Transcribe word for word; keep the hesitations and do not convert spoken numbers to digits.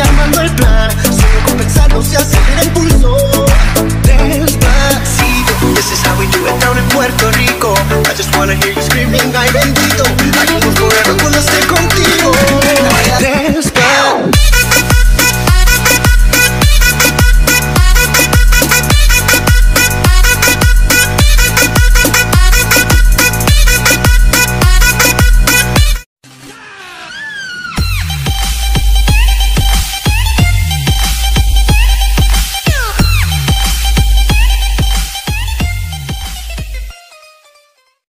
armando el plan. Solo con pensarlo se acelera el pulso. Despacito, this is how we do it down in Puerto Rico. I just wanna hear you screaming, ay bendito. I can go forever cuando esté contigo. Despacito.